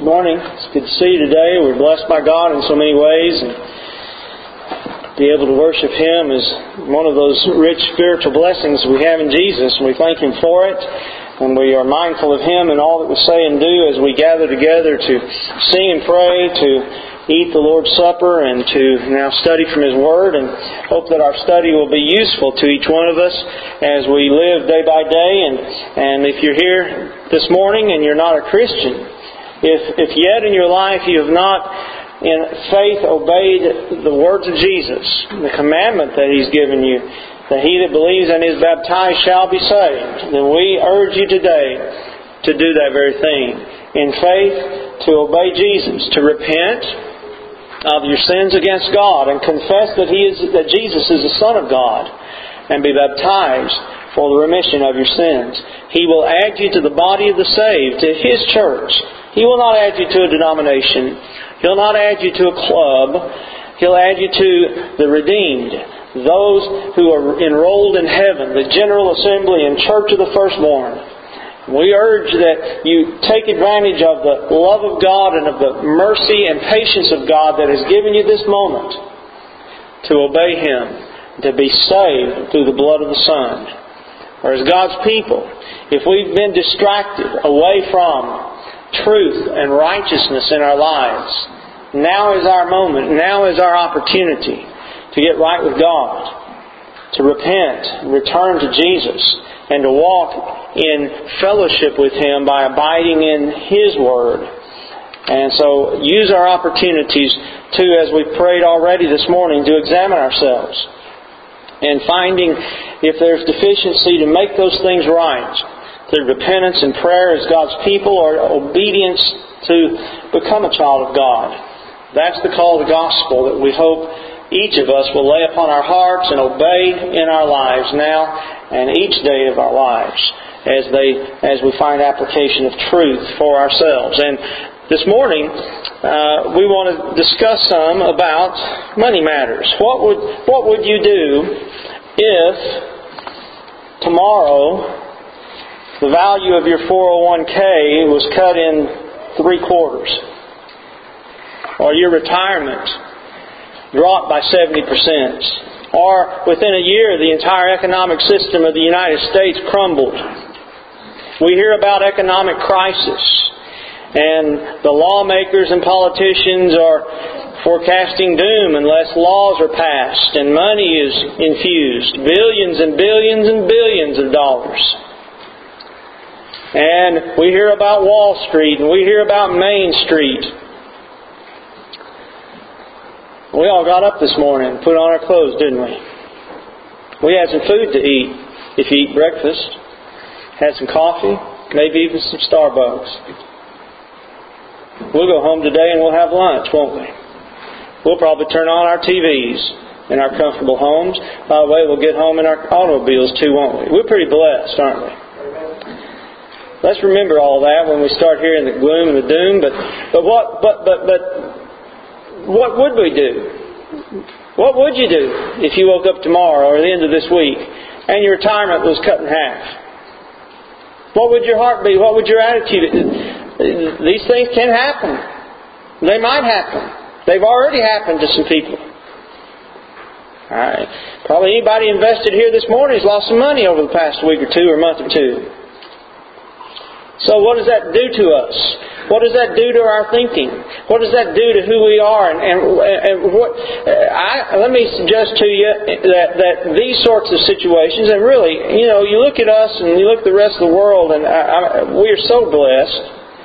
Good morning. It's good to see you today. We're blessed by God in so many ways, and be able to worship Him is one of those rich spiritual blessings we have in Jesus, and we thank Him for it. And we are mindful of Him and all that we say and do as we gather together to sing and pray, to eat the Lord's Supper, and to now study from His Word, and hope that our study will be useful to each one of us as we live day by day. And if you're here this morning and you're not a Christian, if yet in your life you have not in faith obeyed the words of Jesus, the commandment that He's given you, that he that believes and is baptized shall be saved, then we urge you today to do that very thing. In faith, to obey Jesus, to repent of your sins against God and confess that Jesus is the Son of God, and be baptized for the remission of your sins. He will add you to the body of the saved, to His church. He will not add you to a denomination. He'll not add you to a club. He'll add you to the redeemed, those who are enrolled in heaven, the General Assembly and Church of the Firstborn. We urge that you take advantage of the love of God and of the mercy and patience of God that has given you this moment to obey Him, to be saved through the blood of the Son. Or as God's people, if we've been distracted away from truth and righteousness in our lives, now is our moment, now is our opportunity to get right with God, to repent, return to Jesus, and to walk in fellowship with Him by abiding in His Word. And so use our opportunities to, as we've prayed already this morning, to examine ourselves and finding if there's deficiency to make those things right through repentance and prayer as God's people, or obedience to become a child of God. That's the call of the gospel that we hope each of us will lay upon our hearts and obey in our lives now and each day of our lives as we find application of truth for ourselves. And this morning we want to discuss some about money matters. What would you do if tomorrow the value of your 401k was cut in 3/4, or your retirement dropped by 70%, or within a year the entire economic system of the United States crumbled? We hear about economic crisis, and the lawmakers and politicians are forecasting doom unless laws are passed and money is infused, billions and billions and billions of dollars. And we hear about Wall Street, and we hear about Main Street. We all got up this morning and put on our clothes, didn't we? We had some food to eat, if you eat breakfast. Had some coffee, maybe even some Starbucks. We'll go home today and we'll have lunch, won't we? We'll probably turn on our TVs in our comfortable homes. By the way, we'll get home in our automobiles too, won't we? We're pretty blessed, aren't we? Let's remember all that when we start hearing the gloom and the doom. But what would we do? What would you do if you woke up tomorrow or the end of this week and your retirement was cut in half? What would your heart be? What would your attitude be? These things can happen. They might happen. They've already happened to some people. All right. Probably anybody invested here this morning has lost some money over the past week or two or month or two. So what does that do to us? What does that do to our thinking? What does that do to who we are? Let me suggest to you that these sorts of situations, and really, you look at us and you look at the rest of the world, and we are so blessed.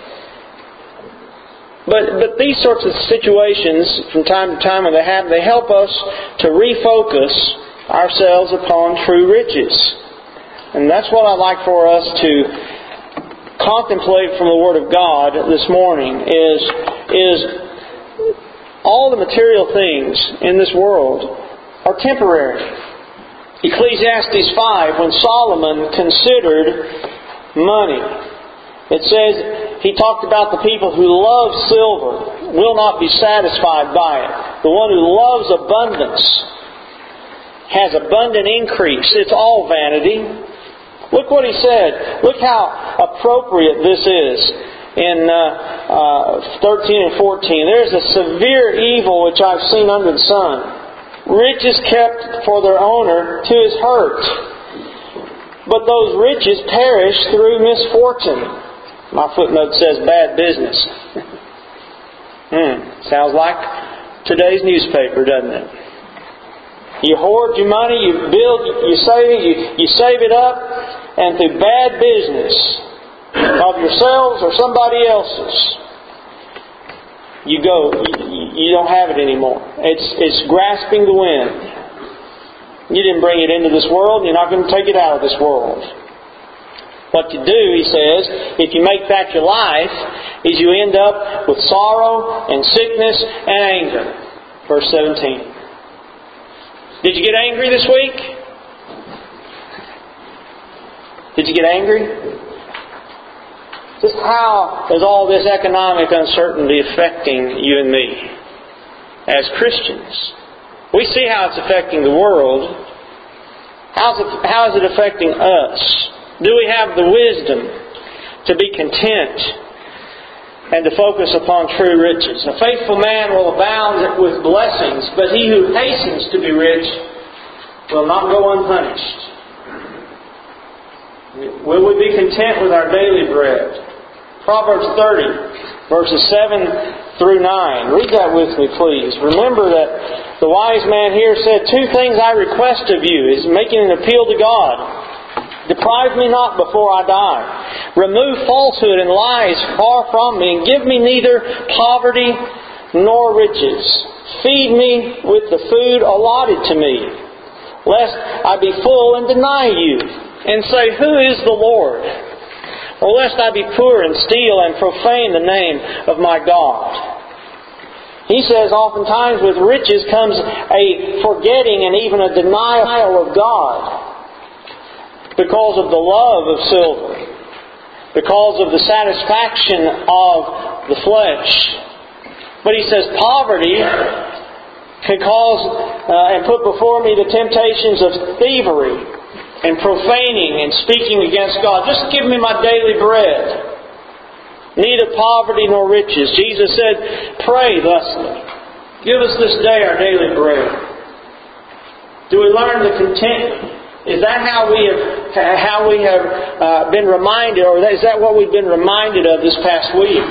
But these sorts of situations, from time to time when they happen, they help us to refocus ourselves upon true riches. And that's what I'd like for us to contemplate from the Word of God this morning is all the material things in this world are temporary. Ecclesiastes 5, when Solomon considered money, it says, he talked about the people who love silver will not be satisfied by it. The one who loves abundance has abundant increase. It's all vanity. Look what he said. Look how appropriate this is. in 13 and 14. There is a severe evil which I've seen under the sun. Riches kept for their owner to his hurt. But those riches perish through misfortune. My footnote says bad business. Sounds like today's newspaper, doesn't it? You hoard your money, you build, you save it up, and through bad business of yourselves or somebody else's, you don't have it anymore. It's grasping the wind. You didn't bring it into this world, you're not going to take it out of this world. What you do, he says, if you make that your life, is you end up with sorrow and sickness and anger. Verse 17. Did you get angry this week? Did you get angry? Just how is all this economic uncertainty affecting you and me as Christians? We see how it's affecting the world. How is it affecting us? Do we have the wisdom to be content and to focus upon true riches? A faithful man will abound with blessings, but he who hastens to be rich will not go unpunished. Will we be content with our daily bread? Proverbs 30, verses 7 through 9. Read that with me, please. Remember that the wise man here said, 2 things I request of you, is making an appeal to God. Deprive me not before I die. Remove falsehood and lies far from me, and give me neither poverty nor riches. Feed me with the food allotted to me, lest I be full and deny you, and say, Who is the Lord? Or lest I be poor and steal and profane the name of my God. He says oftentimes with riches comes a forgetting and even a denial of God because of the love of silver, because of the satisfaction of the flesh. But he says poverty can cause and put before me the temptations of thievery and profaning and speaking against God. Just give me my daily bread. Neither poverty nor riches. Jesus said, pray thusly. Give us this day our daily bread. Do we learn the contentment? Is that how we have been reminded, or is that what we've been reminded of this past week?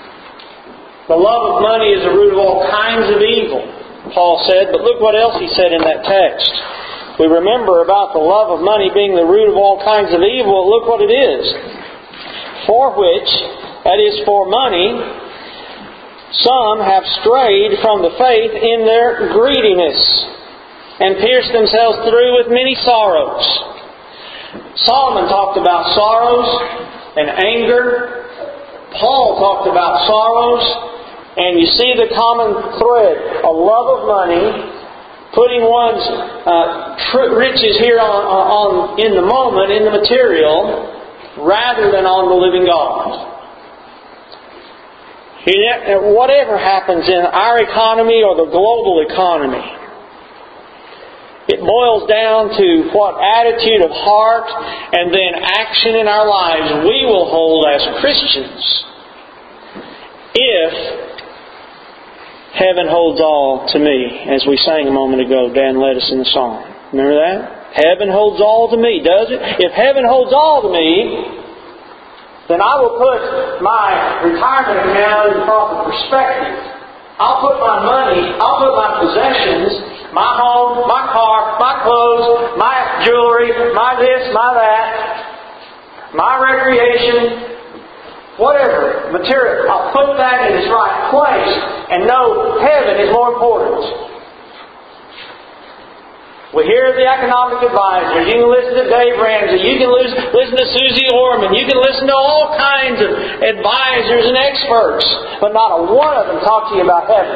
The love of money is the root of all kinds of evil, Paul said. But look what else he said in that text. We remember about the love of money being the root of all kinds of evil. Look what it is. For which, that is for money, some have strayed from the faith in their greediness and pierced themselves through with many sorrows. Solomon talked about sorrows and anger. Paul talked about sorrows. And you see the common thread, a love of money, putting one's riches here in the moment, in the material, rather than on the living God. Whatever happens in our economy or the global economy, it boils down to what attitude of heart and then action in our lives we will hold as Christians if heaven holds all to me, as we sang a moment ago. Dan led us in the song. Remember that? Heaven holds all to me, does it? If heaven holds all to me, then I will put my retirement account in proper perspective. I'll put my money, I'll put my possessions, my home, my car, my clothes, my jewelry, my this, my that, my recreation, whatever, material, I'll put that in its right place and know heaven is more important. We hear the economic advisors. You can listen to Dave Ramsey. You can listen to Susie Orman. You can listen to all kinds of advisors and experts. But not a one of them talk to you about heaven.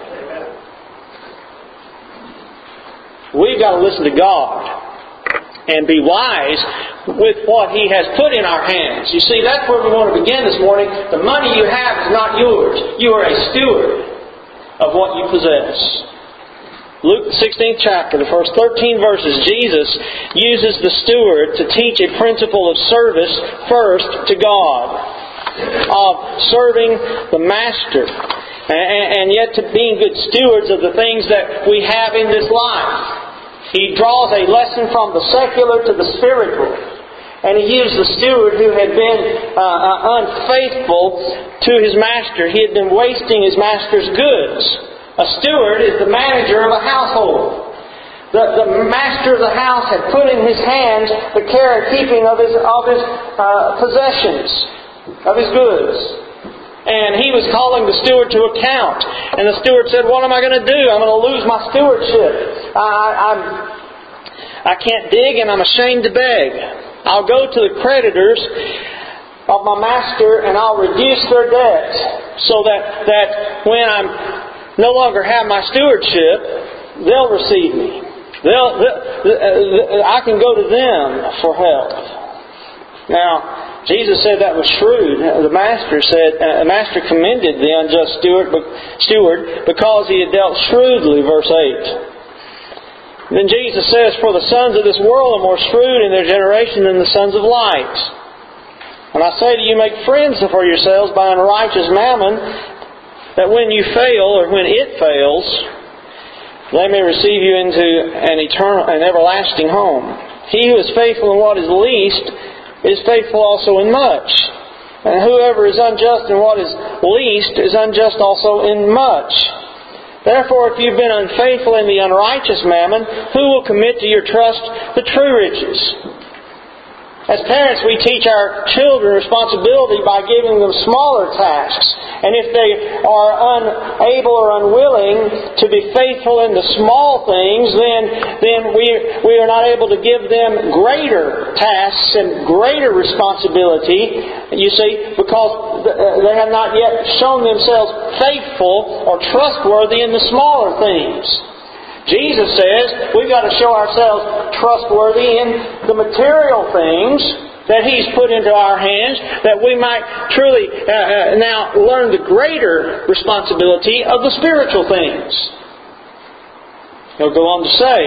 We've got to listen to God and be wise with what He has put in our hands. You see, that's where we want to begin this morning. The money you have is not yours. You are a steward of what you possess. Luke the 16th chapter, the first 13 verses, Jesus uses the steward to teach a principle of service first to God. of serving the Master, and yet to being good stewards of the things that we have in this life. He draws a lesson from the secular to the spiritual. And He used the steward who had been unfaithful to his master. He had been wasting his master's goods. A steward is the manager of a household. The master of the house had put in his hands the care and keeping of his possessions, of his goods. And he was calling the steward to account. And the steward said, "What am I going to do? I'm going to lose my stewardship. I can't dig and I'm ashamed to beg. I'll go to the creditors of my master and I'll reduce their debt so that when I no longer have my stewardship, they'll receive me. I can go to them for help." Now, Jesus said that was shrewd. The master commended the unjust steward because he had dealt shrewdly, verse 8. Then Jesus says, "For the sons of this world are more shrewd in their generation than the sons of light. And I say to you, make friends for yourselves by unrighteous mammon, that when you fail, or when it fails, they may receive you into an everlasting home. He who is faithful in what is least is faithful also in much. And whoever is unjust in what is least is unjust also in much. Therefore, if you've been unfaithful in the unrighteous mammon, who will commit to your trust the true riches?" As parents, we teach our children responsibility by giving them smaller tasks. And if they are unable or unwilling to be faithful in the small things, then we are not able to give them greater tasks and greater responsibility, you see, because they have not yet shown themselves faithful or trustworthy in the smaller things. Jesus says we've got to show ourselves trustworthy in the material things that He's put into our hands, that we might truly now learn the greater responsibility of the spiritual things. He'll go on to say,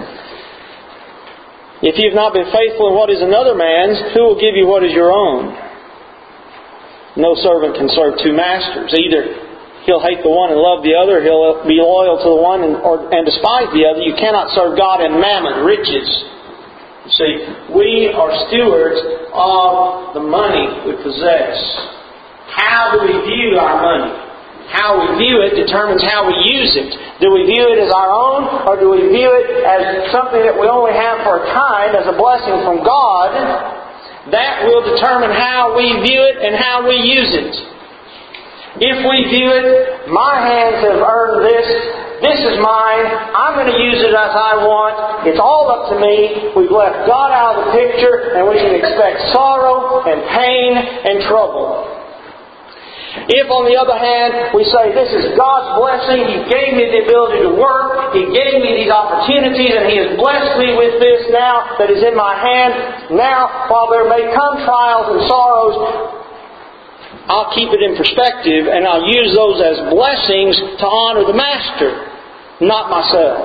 "If you've not been faithful in what is another man's, who will give you what is your own? No servant can serve two masters. Either he'll hate the one and love the other, he'll be loyal to the one and despise the other. You cannot serve God and mammon," riches. You see, we are stewards of the money we possess. How do we view our money? How we view it determines how we use it. Do we view it as our own, or do we view it as something that we only have for a time, as a blessing from God? That will determine how we view it and how we use it. If we view it, my hands have earned this is mine, I'm going to use it as I want, it's all up to me, we've left God out of the picture, and we can expect sorrow and pain and trouble. If, on the other hand, we say, this is God's blessing, He gave me the ability to work, He gave me these opportunities, and He has blessed me with this now that is in my hand. Now, while there may come trials and sorrows, I'll keep it in perspective and I'll use those as blessings to honor the Master, not myself.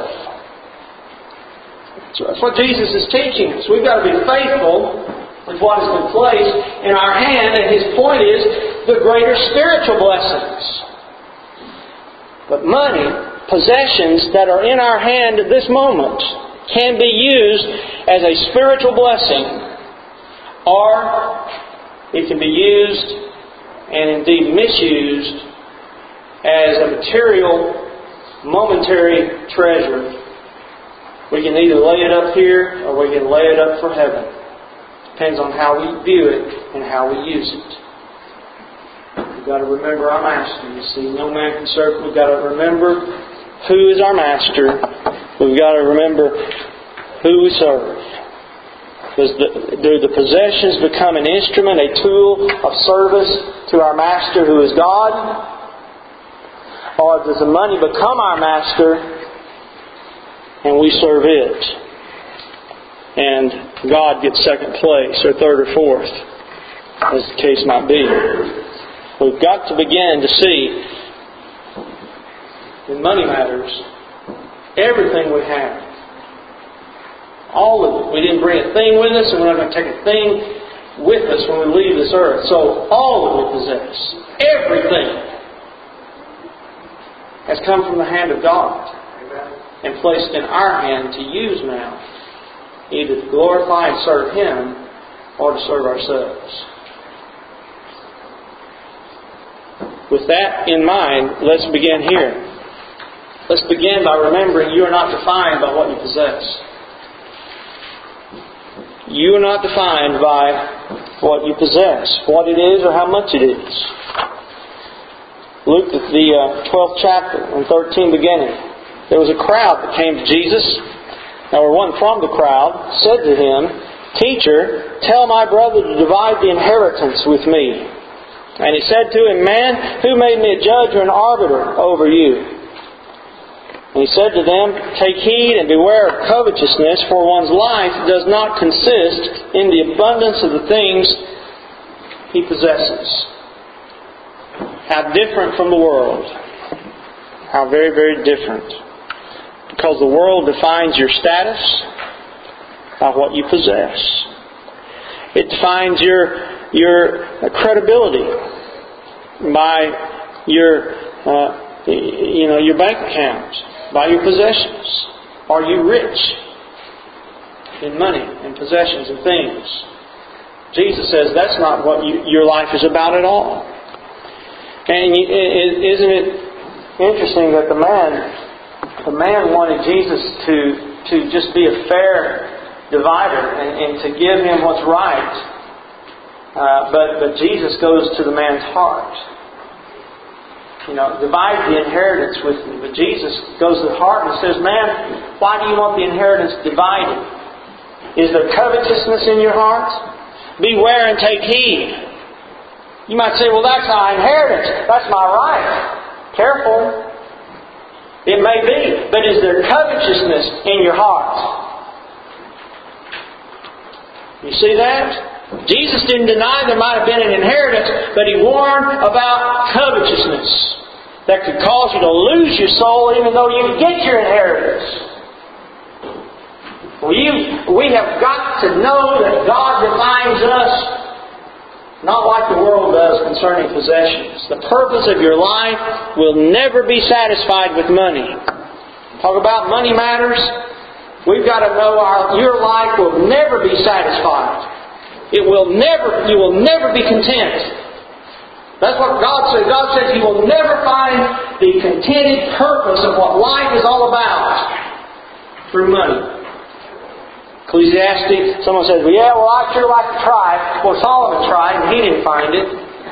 So that's what Jesus is teaching us. We've got to be faithful with what has been placed in our hand, and His point is the greater spiritual blessings. But money, possessions that are in our hand at this moment, can be used as a spiritual blessing, or it can be used and indeed misused as a material, momentary treasure. We can either lay it up here or we can lay it up for heaven. Depends on how we view it and how we use it. We've got to remember our Master. You see, no man can serve. We've got to remember who is our Master. We've got to remember who we serve. Do the possessions become an instrument, a tool of service to our Master who is God? Or does the money become our Master and we serve it? And God gets second place, or third or fourth, as the case might be. We've got to begin to see, in money matters, everything we have, all of it. We didn't bring a thing with us, and we're not going to take a thing with us when we leave this earth. So all that we possess, everything, has come from the hand of God and placed in our hand to use now, either to glorify and serve Him or to serve ourselves. With that in mind, let's begin here. Let's begin by remembering you are not defined by what you possess. You are not defined by what you possess, what it is or how much it is. Luke, the 12th chapter, and 13 beginning. There was a crowd that came to Jesus. Now, one from the crowd said to Him, "Teacher, tell my brother to divide the inheritance with me." And He said to him, "Man, who made me a judge or an arbiter over you?" And He said to them, "Take heed and beware of covetousness, for one's life does not consist in the abundance of the things he possesses." How different from the world. How very, very different. Because the world defines your status by what you possess. It defines your credibility by your bank account, by your possessions. Are you rich in money and possessions and things? Jesus says that's not what your life is about at all. And isn't it interesting that the man wanted Jesus to just be a fair divider and to give him what's right. But Jesus goes to the man's heart. Divide the inheritance with me. But Jesus goes to the heart and says, "Man, why do you want the inheritance divided? Is there covetousness in your heart? Beware and take heed." You might say, "Well, that's my inheritance. That's my right." Careful. It may be. But is there covetousness in your heart? You see that? Jesus didn't deny there might have been an inheritance, but He warned about covetousness that could cause you to lose your soul even though you get your inheritance. We have got to know that God defines us not like the world does concerning possessions. The purpose of your life will never be satisfied with money. Talk about money matters. We've got to know your life will never be satisfied. You will never be content. That's what God says. God says you will never find the contented purpose of what life is all about through money. Ecclesiastes, someone says, "Well, I'd sure like to try." Well, Solomon tried and he didn't find it.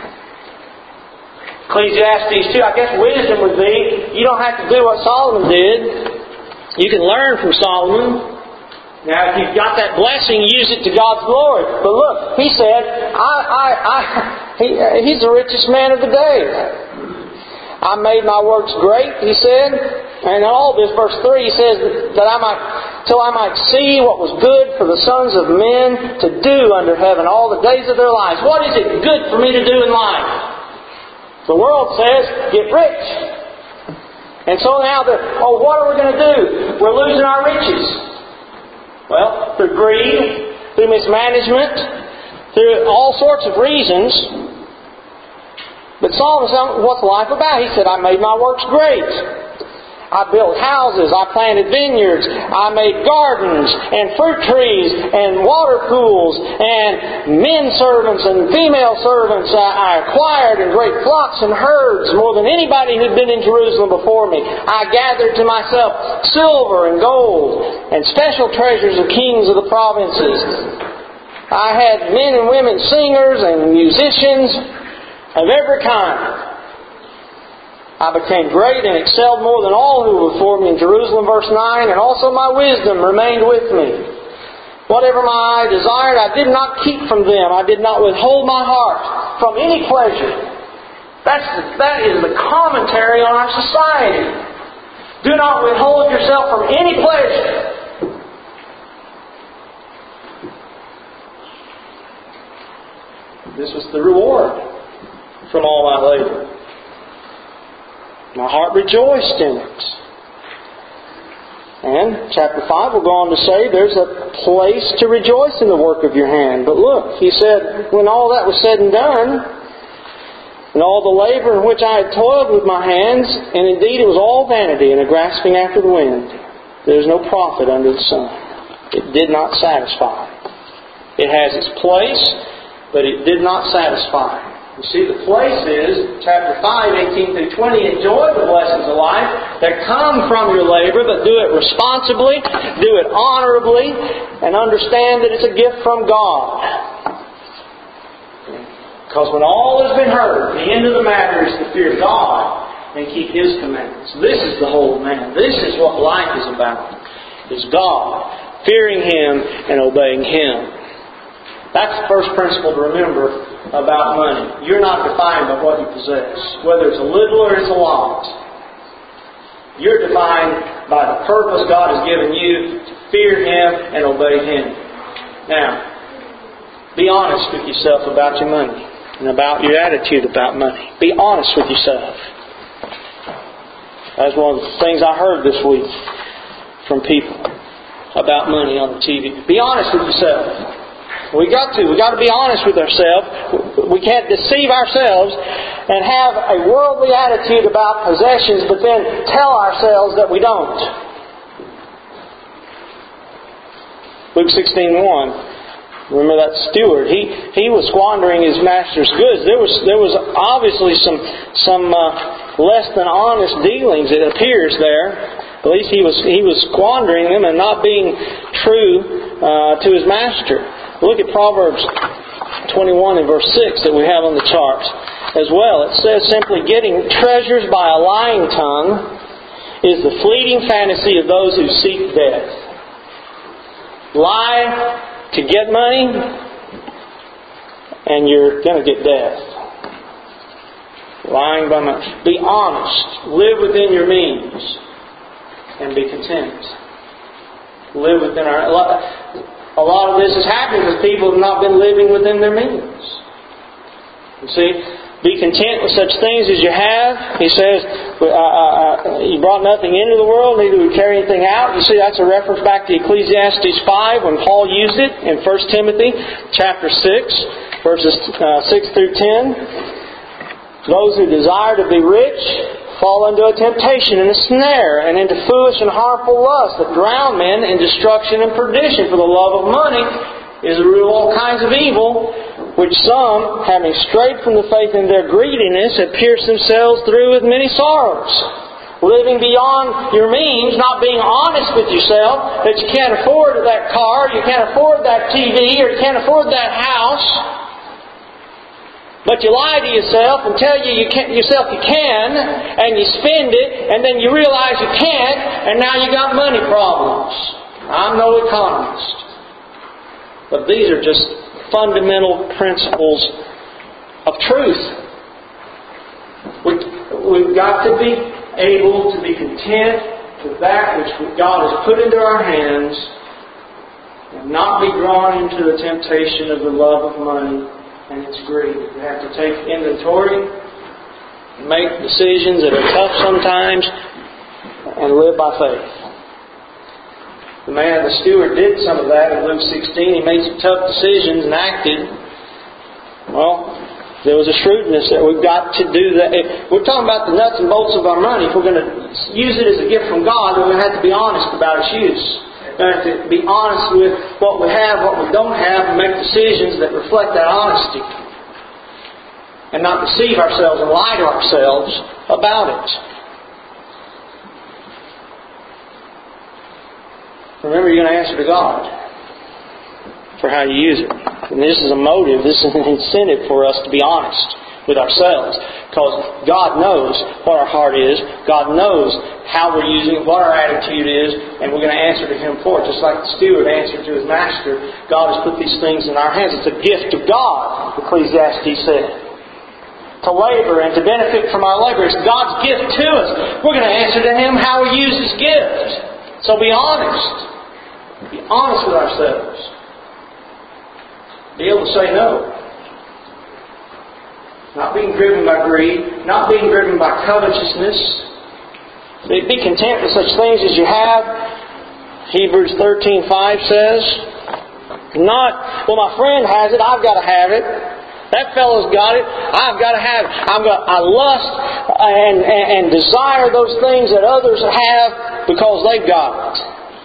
Ecclesiastes 2, I guess wisdom would be, you don't have to do what Solomon did. You can learn from Solomon. Now, if you've got that blessing, use it to God's glory. But look, he said, he's the richest man of the day. "I made my works great," he said. And in all this, verse 3, he says till I might see what was good for the sons of men to do under heaven all the days of their lives. What is it good for me to do in life? The world says, get rich. And so now, what are we going to do? We're losing our riches. Well, through greed, through mismanagement, through all sorts of reasons. But Solomon said, what's life about? He said, "I made my works great. I built houses, I planted vineyards, I made gardens and fruit trees and water pools and men servants and female servants I acquired in great flocks and herds, more than anybody who'd been in Jerusalem before me. I gathered to myself silver and gold and special treasures of kings of the provinces. I had men and women singers and musicians of every kind. I became great and excelled more than all who were before me in Jerusalem," verse 9, "and also my wisdom remained with me. Whatever my eye desired, I did not keep from them. I did not withhold my heart from any pleasure." That is the commentary on our society. Do not withhold yourself from any pleasure. This was the reward from all my labor. My heart rejoiced in it. And chapter 5 will go on to say there's a place to rejoice in the work of your hand. But look, he said, when all that was said and done, and all the labor in which I had toiled with my hands, and indeed it was all vanity and a grasping after the wind, there is no profit under the sun. It did not satisfy. It has its place, but it did not satisfy. You see, the place is, chapter 5, 18 through 20, enjoy the blessings of life that come from your labor, but do it responsibly, do it honorably, and understand that it's a gift from God. Because when all has been heard, the end of the matter is to fear God and keep His commandments. This is the whole man. This is what life is about. Is God, fearing Him and obeying Him. That's the first principle to remember about money. You're not defined by what you possess, whether it's a little or it's a lot. You're defined by the purpose God has given you to fear Him and obey Him. Now, be honest with yourself about your money and about your attitude about money. Be honest with yourself. That's one of the things I heard this week from people about money on the TV. Be honest with yourself. We got to be honest with ourselves. We can't deceive ourselves and have a worldly attitude about possessions, but then tell ourselves that we don't. Luke 16:1. Remember that steward? He was squandering his master's goods. There was obviously some less than honest dealings. It appears there. At least he was squandering them and not being true to his master. Look at Proverbs 21 and verse 6 that we have on the charts as well. It says simply, getting treasures by a lying tongue is the fleeting fantasy of those who seek death. Lie to get money and you're going to get death. Lying by money. Be honest. Live within your means and be content. Live within our... A lot of this is happening because people have not been living within their means. You see, be content with such things as you have. He says, you brought nothing into the world, neither would carry anything out. You see, that's a reference back to Ecclesiastes 5 when Paul used it in 1 Timothy chapter 6, verses 6 through 10. Those who desire to be rich fall into a temptation and a snare, and into foolish and harmful lust that drown men in destruction and perdition. For the love of money is the root of all kinds of evil, which some, having strayed from the faith in their greediness, have pierced themselves through with many sorrows. Living beyond your means, not being honest with yourself, that you can't afford that car, you can't afford that TV, or you can't afford that house. But you lie to yourself and tell yourself you can, and you spend it, and then you realize you can't, and now you got money problems. I'm no economist. But these are just fundamental principles of truth. We've got to be able to be content with that which God has put into our hands, and not be drawn into the temptation of the love of money and its greed. We have to take inventory, make decisions that are tough sometimes, and live by faith. The steward did some of that in Luke 16. He made some tough decisions and acted. Well, there was a shrewdness that we've got to do that. If we're talking about the nuts and bolts of our money. If we're going to use it as a gift from God, then we have to be honest about its use. We have to be honest with what we have, what we don't have, and make decisions that reflect that honesty. And not deceive ourselves and lie to ourselves about it. Remember, you're going to answer to God for how you use it. And this is a motive, this is an incentive for us to be honest with ourselves. Because God knows what our heart is. God knows how we're using it, what our attitude is, and we're going to answer to Him for it. Just like the steward answered to his master, God has put these things in our hands. It's a gift of God, Ecclesiastes said. To labor and to benefit from our labor. It's God's gift to us. We're going to answer to Him how we use His gift. So be honest. Be honest with ourselves. Be able to say no. Not being driven by greed. Not being driven by covetousness. Be content with such things as you have. Hebrews 13:5 says, not, well, my friend has it, I've got to have it. That fellow's got it, I've got to have it. I lust and desire those things that others have because they've got it.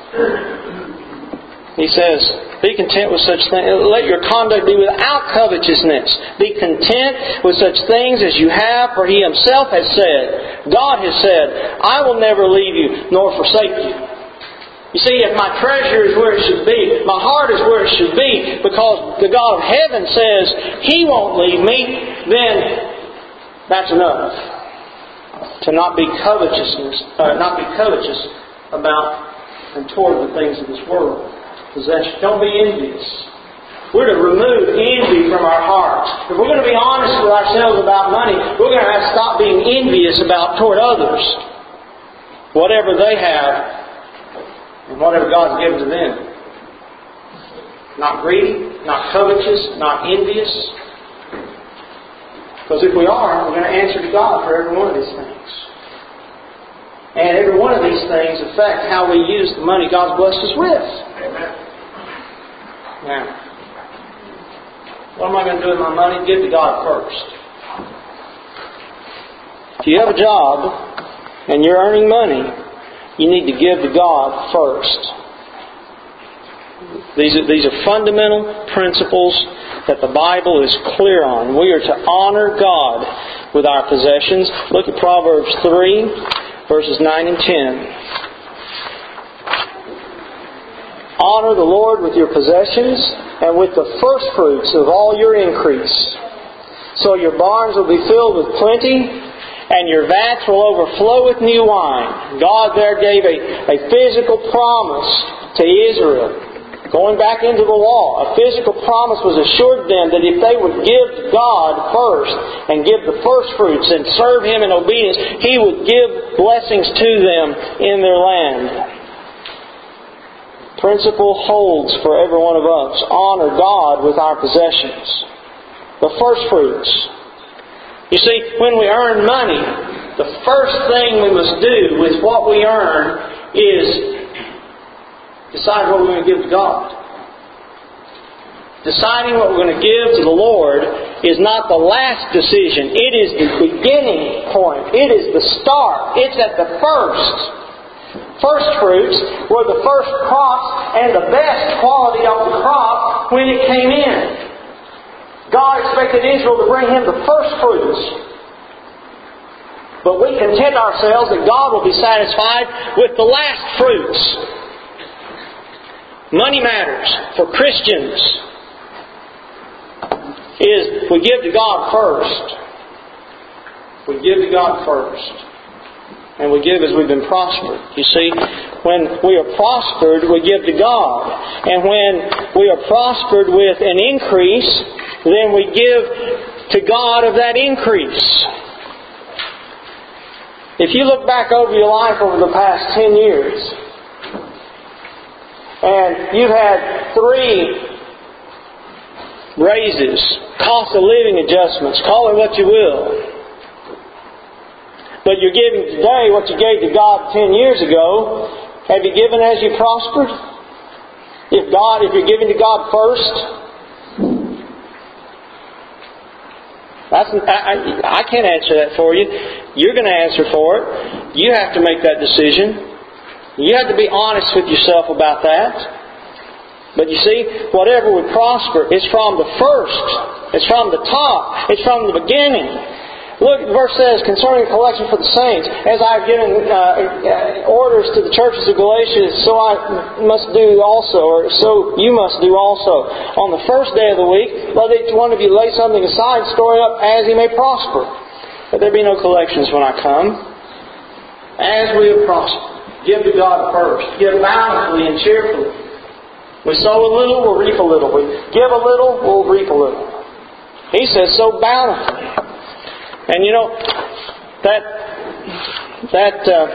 He says, be content with such things. Let your conduct be without covetousness. Be content with such things as you have, for He Himself has said, God has said, I will never leave you nor forsake you. You see, if my treasure is where it should be, my heart is where it should be, because the God of heaven says He won't leave me, then that's enough. To not be covetous about and toward the things of this world. Possession. Don't be envious. We're to remove envy from our hearts. If we're going to be honest with ourselves about money, we're going to have to stop being envious toward others. Whatever they have, and whatever God's given to them. Not greedy, not covetous, not envious. Because if we are, we're going to answer to God for every one of these things. And every one of these things affect how we use the money God's blessed us with. Amen. Now, what am I going to do with my money? Give to God first. If you have a job and you're earning money, you need to give to God first. These are fundamental principles that the Bible is clear on. We are to honor God with our possessions. Look at Proverbs 3, verses 9 and 10. Honor the Lord with your possessions and with the first fruits of all your increase. So your barns will be filled with plenty, and your vats will overflow with new wine. God there gave a physical promise to Israel. Going back into the law, a physical promise was assured them that if they would give to God first and give the first fruits and serve Him in obedience, He would give blessings to them in their land. Principle holds for every one of us. Honor God with our possessions. The first fruits. You see, when we earn money, the first thing we must do with what we earn is decide what we're going to give to God. Deciding what we're going to give to the Lord is not the last decision. It is the beginning point. It is the start. It's at the first. First fruits were the first crops and the best quality of the crop when it came in. God expected Israel to bring Him the first fruits. But we content ourselves that God will be satisfied with the last fruits. Money matters for Christians is we give to God first. We give to God first. And we give as we've been prospered. You see, when we are prospered, we give to God. And when we are prospered with an increase, then we give to God of that increase. If you look back over your life over the past 10 years, and you've had 3 raises, cost of living adjustments, call it what you will, but you're giving today what you gave to God 10 years ago. Have you given as you prospered? If you're giving to God first, I can't answer that for you. You're going to answer for it. You have to make that decision. You have to be honest with yourself about that. But you see, whatever we prosper is from the first. It's from the top. It's from the beginning. Look, the verse says, concerning collection for the saints, as I have given orders to the churches of Galatia, so I must do also, or so you must do also. On the first day of the week, let each one of you lay something aside, store it up as he may prosper. But there be no collections when I come. As we have prospered, give to God first. Give bountifully and cheerfully. We sow a little, we'll reap a little. We give a little, we'll reap a little. He says, so bountifully. And you know, that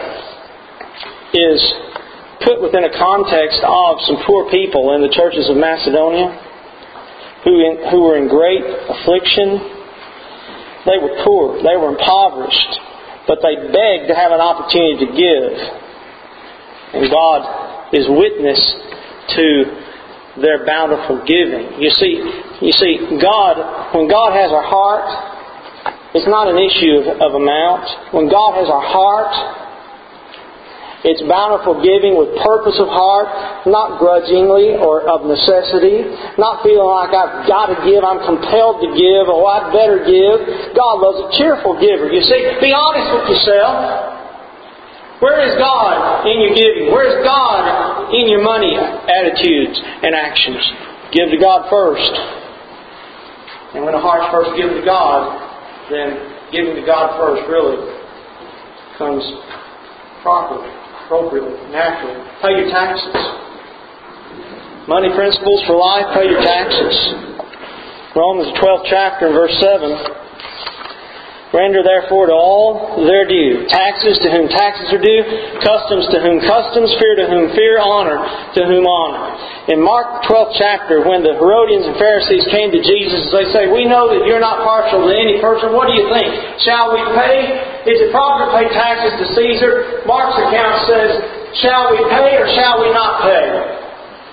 is put within a context of some poor people in the churches of Macedonia who were in great affliction. They were poor. They were impoverished. But they begged to have an opportunity to give. And God is witness to their bountiful giving. You see, God, when God has our heart, it's not an issue of amount. When God has our heart, it's bountiful giving with purpose of heart, not grudgingly or of necessity, not feeling like I've got to give, I'm compelled to give, or I'd better give. God loves a cheerful giver. You see, be honest with yourself. Where is God in your giving? Where is God in your money attitudes and actions? Give to God first. And when the heart's first given to God, then giving to God first really comes properly, appropriately, naturally. Pay your taxes. Money principles for life, pay your taxes. Romans 12th chapter and verse 7. Render therefore to all their due. Taxes to whom taxes are due. Customs to whom customs. Fear to whom fear. Honor to whom honor. In Mark 12th chapter, when the Herodians and Pharisees came to Jesus, they say, we know that you're not partial to any person. What do you think? Shall we pay? Is it proper to pay taxes to Caesar? Mark's account says, shall we pay or shall we not pay?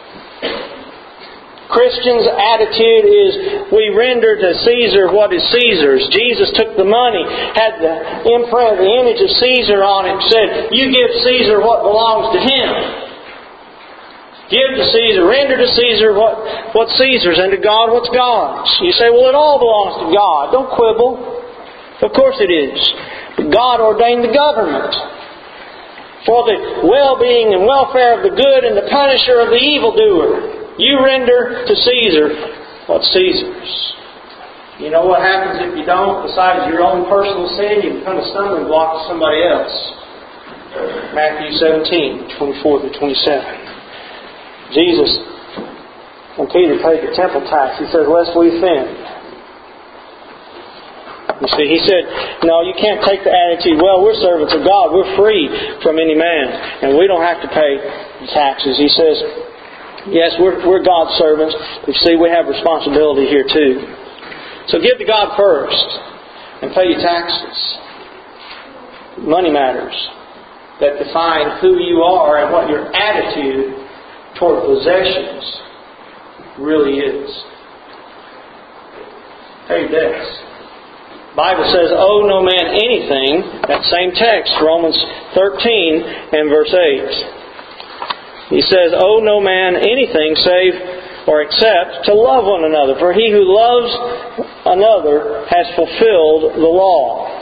Christians' attitude is we render to Caesar what is Caesar's. Jesus took the money, had the imprint, the image of Caesar on it, and said, you give Caesar what belongs to him. Give to Caesar, render to Caesar what's Caesar's, and to God what's God's. You say, well, it all belongs to God. Don't quibble. Of course it is. But God ordained the government for the well-being and welfare of the good and the punisher of the evildoer. You render to Caesar what's Caesar's. You know what happens if you don't? Besides your own personal sin, you become a stumbling block to somebody else. Matthew 17:24-27. Jesus, when Peter paid the temple tax, he says, lest we offend. You see, he said, no, you can't take the attitude, well, we're servants of God, we're free from any man, and we don't have to pay taxes. He says, yes, we're God's servants, but see, we have responsibility here too. So give to God first and pay your taxes. Money matters that define who you are and what your attitude toward possessions really is. Pay your debts. The Bible says, owe no man anything. That same text, Romans 13 and verse 8. He says, owe no man anything save or except to love one another. For he who loves another has fulfilled the law.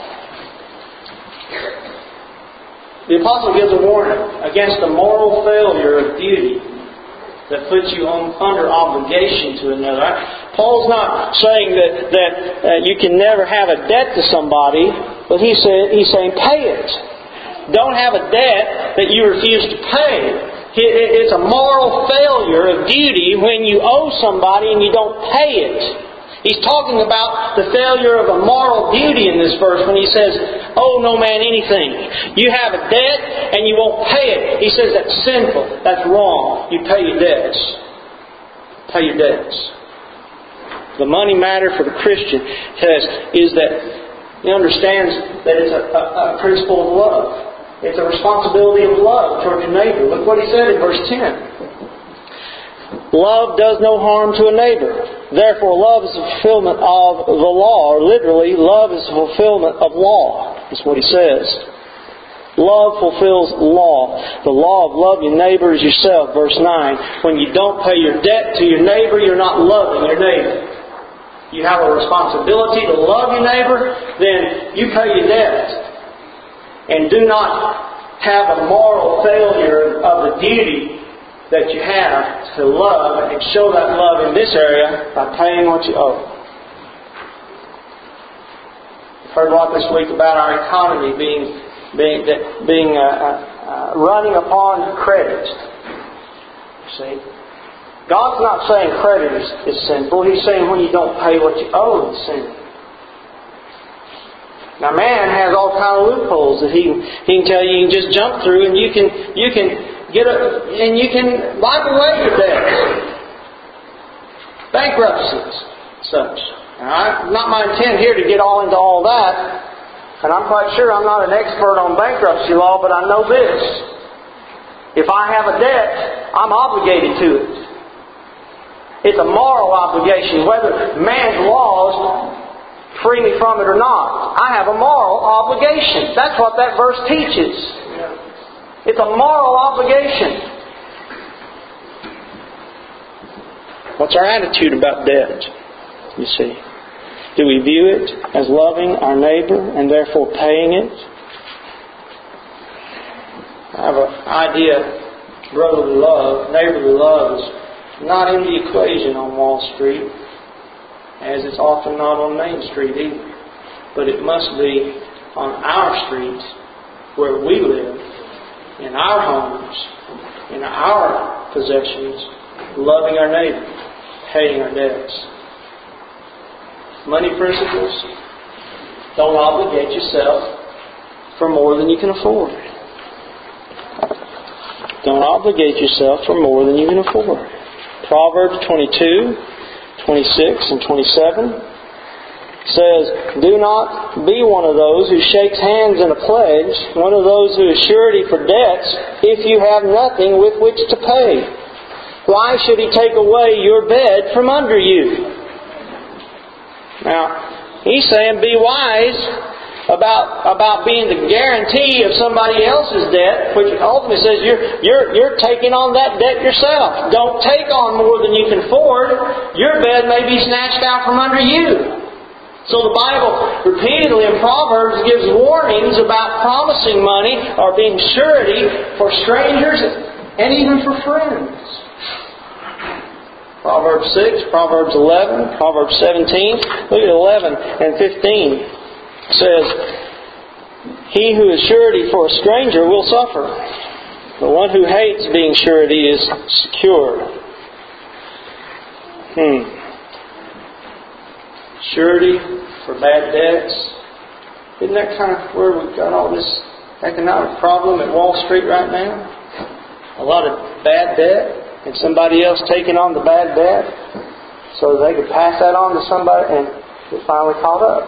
The Apostle gives a warning against the moral failure of duty that puts you under obligation to another. Paul's not saying that you can never have a debt to somebody, but he's saying pay it. Don't have a debt that you refuse to pay. It's a moral failure of duty when you owe somebody and you don't pay it. He's talking about the failure of a moral duty in this verse when he says, owe no man anything. You have a debt and you won't pay it. He says that's sinful. That's wrong. You pay your debts. Pay your debts. The money matter for the Christian is that he understands that it's a principle of love. It's a responsibility of love toward your neighbor. Look what he said in verse 10. Love does no harm to a neighbor. Therefore, love is the fulfillment of the law. Or literally, love is the fulfillment of law. That's what he says. Love fulfills law. The law of love your neighbor as yourself. Verse 9. When you don't pay your debt to your neighbor, you're not loving your neighbor. You have a responsibility to love your neighbor, then you pay your debt. And do not have a moral failure of the duty that you have to love and show that love in this area by paying what you owe. We've heard a lot this week about our economy being running upon credit. See, God's not saying credit is sinful. He's saying when you don't pay what you owe is sinful. Now, man has all kind of loopholes that he can tell you can just jump through, and you can wipe away your debts, bankruptcies, such. Now, not my intent here to get all into all that, and I'm quite sure I'm not an expert on bankruptcy law, but I know this: If I have a debt, I'm obligated to it. It's a moral obligation, whether man's laws free me from it or not. I have a moral obligation. That's what that verse teaches. It's a moral obligation. What's our attitude about debt, you see? Do we view it as loving our neighbor and therefore paying it? I have an idea, brotherly love, neighborly love is not in the equation on Wall Street, as it's often not on Main Street either. But it must be on our streets where we live, in our homes, in our possessions, loving our neighbor, paying our debts. Money principles: don't obligate yourself for more than you can afford. Don't obligate yourself for more than you can afford. Proverbs 22, 26 and 27 says, "Do not be one of those who shakes hands in a pledge, one of those who is surety for debts, if you have nothing with which to pay. Why should he take away your bed from under you?" Now, he's saying be wise about being the guarantee of somebody else's debt, which ultimately says you're taking on that debt yourself. Don't take on more than you can afford. Your bed may be snatched out from under you. So the Bible repeatedly in Proverbs gives warnings about promising money or being surety for strangers and even for friends. Proverbs 6, Proverbs 11, Proverbs 17. Look at 11 and 15. It says, "He who is surety for a stranger will suffer. The one who hates being surety is secure." Surety for bad debts. Isn't that kind of where we've got all this economic problem at Wall Street right now? A lot of bad debt, and somebody else taking on the bad debt so they could pass that on to somebody, and it finally caught up.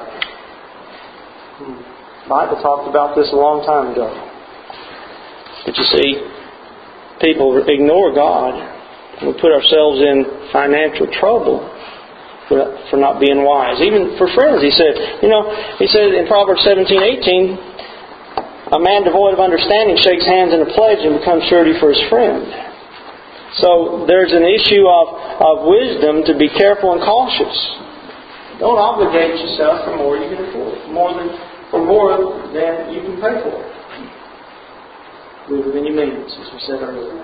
Michael talked about this a long time ago. But you see, people ignore God. We put ourselves in financial trouble for not being wise. Even for friends, he said in Proverbs 17:18, "A man devoid of understanding shakes hands in a pledge and becomes surety for his friend." So there's an issue of wisdom to be careful and cautious. Don't obligate yourself for more you can afford, more than you can pay for. Live within your means, as we said earlier.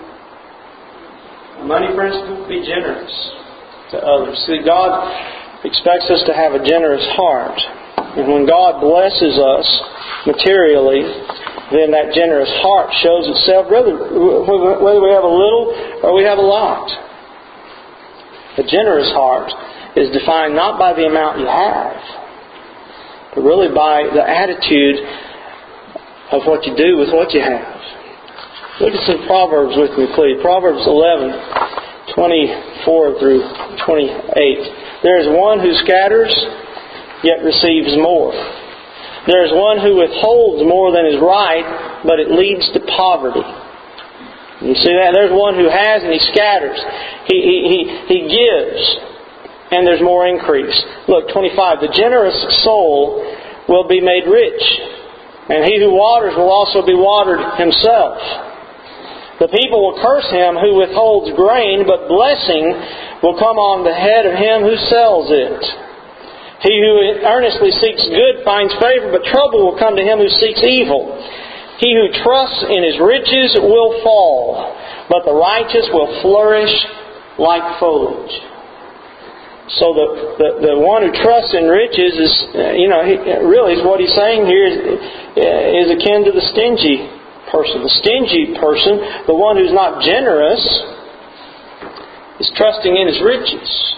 A money principle: be generous to others. See, God expects us to have a generous heart. And when God blesses us materially, then that generous heart shows itself whether we have a little or we have a lot. A generous heart is defined not by the amount you have, but really by the attitude of what you do with what you have. Look at some Proverbs with me, please. Proverbs 11, 24 through 28. "There is one who scatters, yet receives more. There is one who withholds more than is right, but it leads to poverty." You see that? There's one who has and he scatters. He gives, and there's more increase. Look, 25. "The generous soul will be made rich, and he who waters will also be watered himself. The people will curse him who withholds grain, but blessing will come on the head of him who sells it. He who earnestly seeks good finds favor, but trouble will come to him who seeks evil. He who trusts in his riches will fall, but the righteous will flourish like foliage." So the one who trusts in riches is, really what he's saying here is akin to the stingy person. The stingy person, the one who's not generous, is trusting in his riches.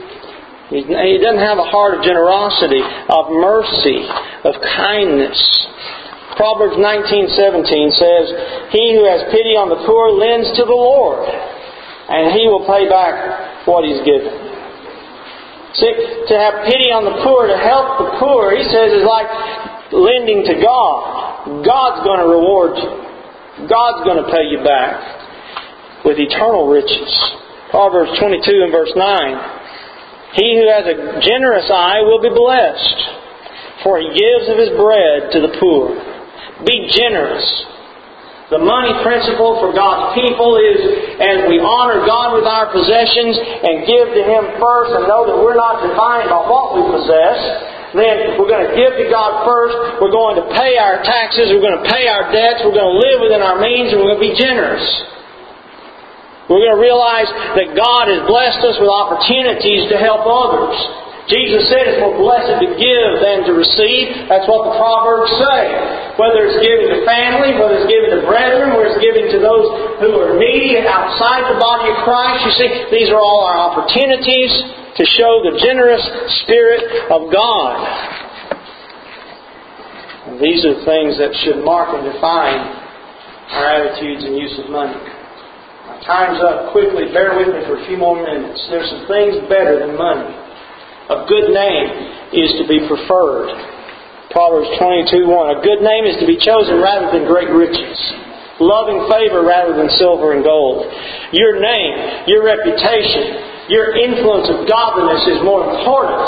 He doesn't have a heart of generosity, of mercy, of kindness. Proverbs 19:17 says, "He who has pity on the poor lends to the Lord, and He will pay back what he's given." See, to have pity on the poor, to help the poor, he says, is like lending to God. God's going to reward you. God's going to pay you back. with eternal riches. Proverbs 22 and verse 9. He who has a generous eye will be blessed, for he gives of his bread to the poor. Be generous. The money principle for God's people is, as we honor God with our possessions and give to Him first and know that we're not defined by what we possess, then we're going to give to God first, we're going to pay our taxes, we're going to pay our debts, we're going to live within our means, and we're going to be generous. We're going to realize that God has blessed us with opportunities to help others. Jesus said it's more blessed to give than to receive. That's what the Proverbs say. Whether it's giving to family, whether it's giving to brethren, whether it's giving to those who are needy outside the body of Christ. You see, these are all our opportunities to show the generous Spirit of God. And these are things that should mark and define our attitudes and use of money. My time's up quickly. Bear with me for a few more minutes. There's some things better than money. A good name is to be preferred. Proverbs 22:1. A good name is to be chosen rather than great riches. Loving favor rather than silver and gold. Your name, your reputation, your influence of godliness is more important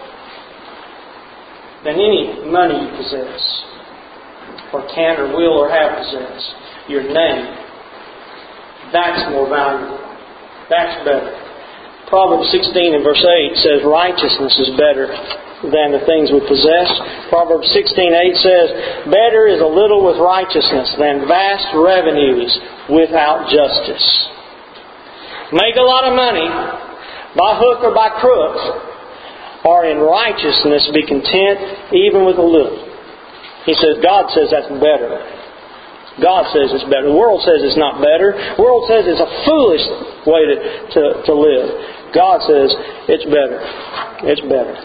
than any money you possess, or can or will or have possessed. Your name. That's more valuable. That's better. Proverbs 16 and verse 8 says, righteousness is better than the things we possess. Proverbs 16:8 says, better is a little with righteousness than vast revenues without justice. Make a lot of money by hook or by crook, or in righteousness be content even with a little. He says, God says that's better. God says it's better. The world says it's not better. The world says it's a foolish way to live. God says it's better. It's better.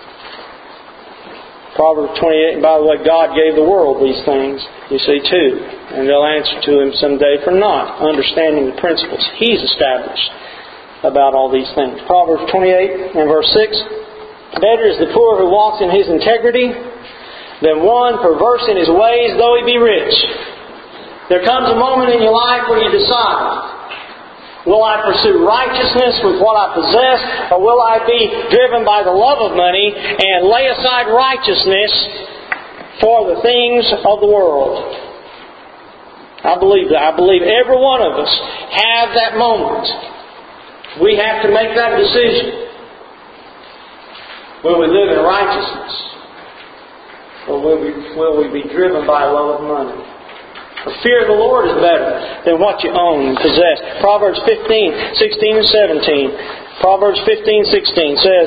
Proverbs 28, and by the way, God gave the world these things, you see, too. And they'll answer to Him someday for not understanding the principles He's established about all these things. Proverbs 28 and verse 6. Better is the poor who walks in his integrity than one perverse in his ways, though he be rich. There comes a moment in your life where you decide, will I pursue righteousness with what I possess, or will I be driven by the love of money and lay aside righteousness for the things of the world? I believe that. I believe every one of us have that moment. We have to make that decision. Will we live in righteousness, or will we be driven by a love of money? The fear of the Lord is better than what you own and possess. Proverbs 15:16 and 17. Proverbs 15:16 says,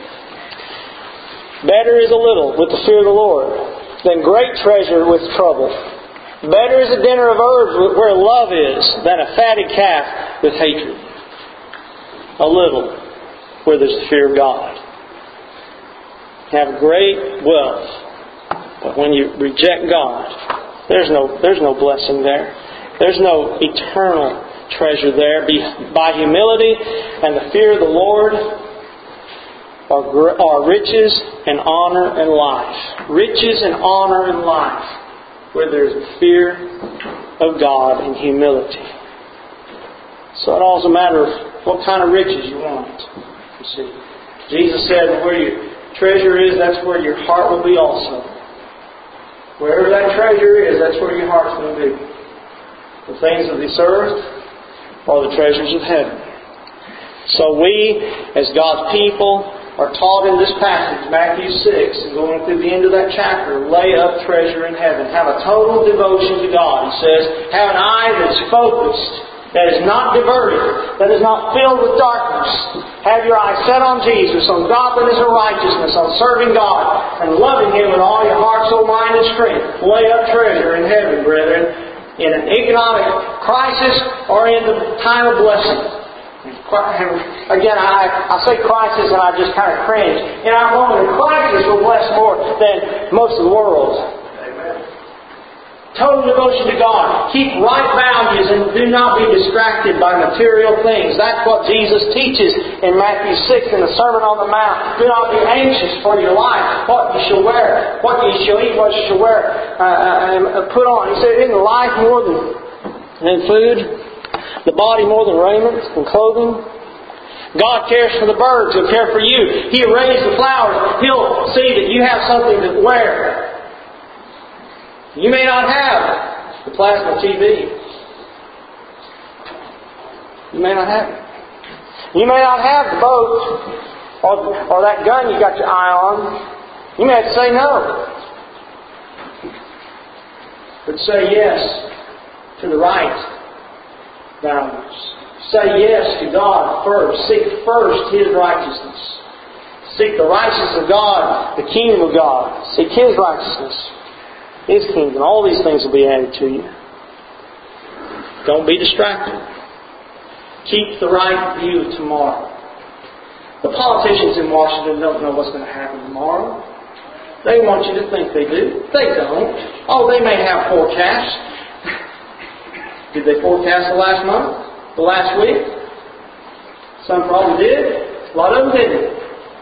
better is a little with the fear of the Lord than great treasure with trouble. Better is a dinner of herbs where love is than a fatted calf with hatred. A little where there's the fear of God. Have great wealth, but when you reject God, there's no blessing there. There's no eternal treasure there. By humility and the fear of the Lord are riches and honor and life. Riches and honor and life, where there's the fear of God and humility. So it all is a matter of what kind of riches you want. You see, Jesus said, where your treasure is, that's where your heart will be also. Wherever that treasure is, that's where your heart's going to be. The things of this earth or the treasures of heaven. So we, as God's people, are taught in this passage, Matthew 6, and going through the end of that chapter, lay up treasure in heaven. Have a total devotion to God. He says, have an eye that's focused, that is not diverted, that is not filled with darkness. Have your eyes set on Jesus, on godliness and righteousness, on serving God, and loving Him with all your heart, soul, mind, and strength. Lay up treasure in heaven, brethren, in an economic crisis or in the time of blessing. Again, I say crisis and I just kind of cringe. In our moment of crisis, we're blessed more than most of the world. Total devotion to God. Keep right values and do not be distracted by material things. That's what Jesus teaches in Matthew 6 in the Sermon on the Mount. Do not be anxious for your life, what you shall wear, what you shall eat, what you shall wear, and put on. He said, isn't life more than food? the body more than raiment and clothing? God cares for the birds. He'll care for you. He'll raise the flowers. He'll see that you have something to wear. You may not have the plasma TV. You may not have it. You may not have the boat or that gun you got your eye on. You may have to say no. But say yes to the right values. Say yes to God first. Seek first His righteousness. Seek the righteousness of God, the kingdom of God. Seek His righteousness, His kingdom. All these things will be added to you. Don't be distracted. Keep the right view of tomorrow. The politicians in Washington don't know what's going to happen tomorrow. They want you to think they do. They don't. Oh, they may have forecasts. Did they forecast the last month? The last week? Some probably did. A lot of them didn't.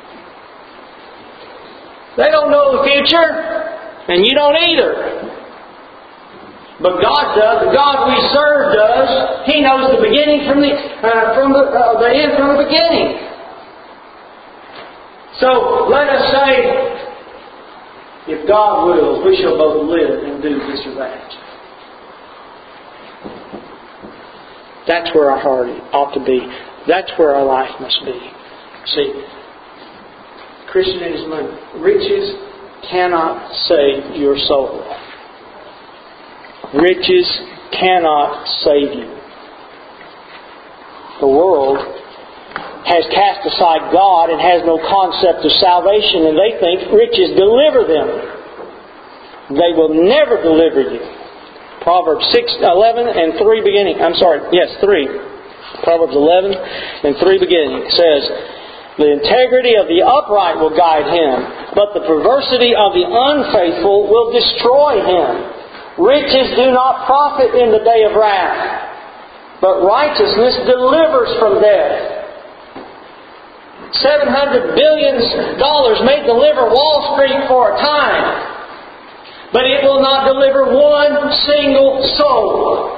They don't know the future, and you don't either. But God does. The God we serve does. He knows the beginning from the end from the beginning. So let us say, if God wills, we shall both live and do this or that. That's where our heart ought to be. That's where our life must be. See, Christianism, riches cannot save your soul. Riches cannot save you. The world has cast aside God and has no concept of salvation, and they think riches deliver them. They will never deliver you. Proverbs 6:11 and 3 beginning. 3. Proverbs 11 and 3 beginning says, "The integrity of the upright will guide him, but the perversity of the unfaithful will destroy him. Riches do not profit in the day of wrath, but righteousness delivers from death." $700 billion may deliver Wall Street for a time, but it will not deliver one single soul.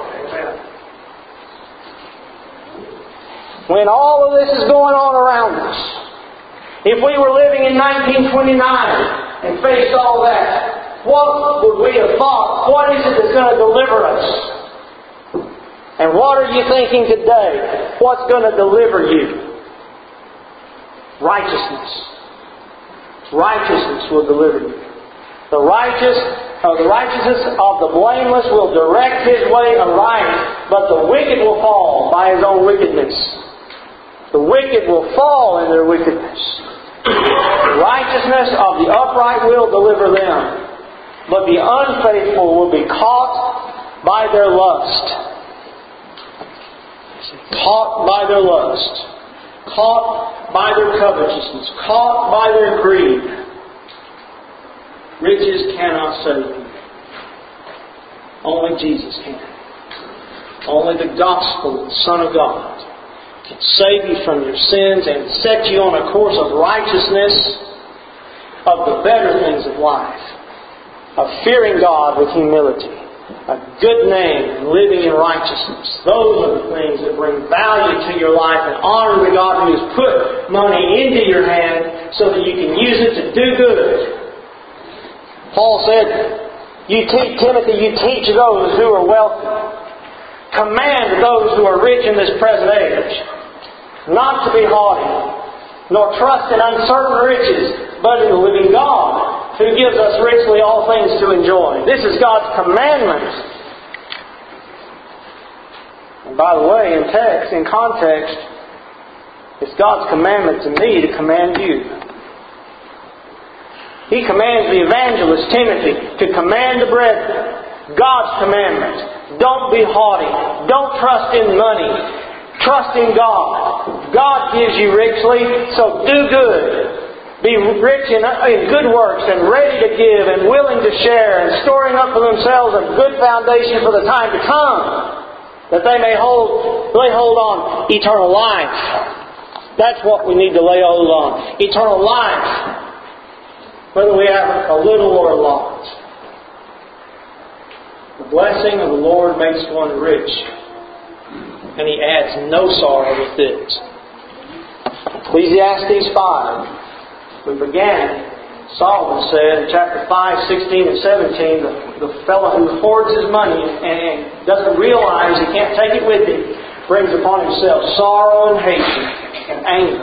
When all of this is going on around us, if we were living in 1929 and faced all that, what would we have thought? What is it that's going to deliver us? And what are you thinking today? What's going to deliver you? Righteousness. Righteousness will deliver you. The righteousness of the blameless will direct his way aright, but the wicked will fall by his own wickedness. The wicked will fall in their wickedness. The righteousness of the upright will deliver them, but the unfaithful will be caught by their lust. Caught by their lust. Caught by their covetousness. Caught by their greed. Riches cannot save you. Only Jesus can. Only the gospel of the Son of God can save you from your sins and set you on a course of righteousness, of the better things of life, of fearing God with humility, a good name, and living in righteousness. Those are the things that bring value to your life and honor the God who has put money into your hand so that you can use it to do good. Paul said, Timothy, you teach those who are wealthy. Command those who are rich in this present age not to be haughty, nor trust in uncertain riches, but in the living God, who gives us richly all things to enjoy. This is God's commandment. And by the way, in context, it's God's commandment to me to command you. He commands the evangelist Timothy to command the brethren. God's commandment. Don't be haughty. Don't trust in money. Trust in God. God gives you richly, so do good. Be rich in good works and ready to give and willing to share and storing up for themselves a good foundation for the time to come, that they may lay hold on eternal life. That's what we need to lay hold on. Eternal life. Whether we have a little or a lot. The blessing of the Lord makes one rich, And He adds no sorrow with it. Ecclesiastes 5. We began, Solomon said in chapter 5, 16 and 17, the fellow who hoards his money and doesn't realize he can't take it with him brings upon himself sorrow and hatred and anger.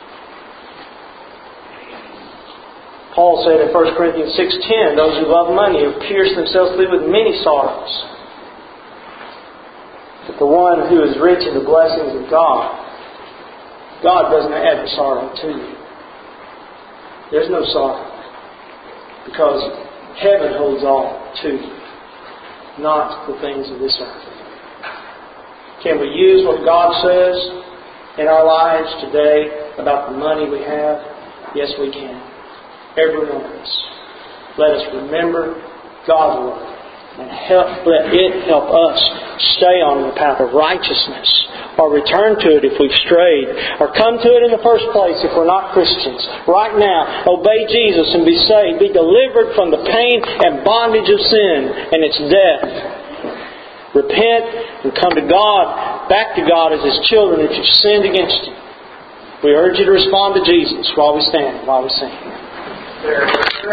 Paul said in 1 Corinthians 6:10, those who love money have pierced themselves through with many sorrows. But the one who is rich in the blessings of God, God doesn't add the sorrow to you. There's no sorrow. Because heaven holds all to you, not the things of this earth. Can we use what God says in our lives today about the money we have? Yes, we can. Every one of us. Let us remember God's Word and let it help us stay on the path of righteousness, or return to it if we've strayed, or come to it in the first place if we're not Christians. Right now, obey Jesus and be saved. Be delivered from the pain and bondage of sin and its death. Repent and come to God, back to God as His children if you've sinned against Him. We urge you to respond to Jesus while we stand, while we sing.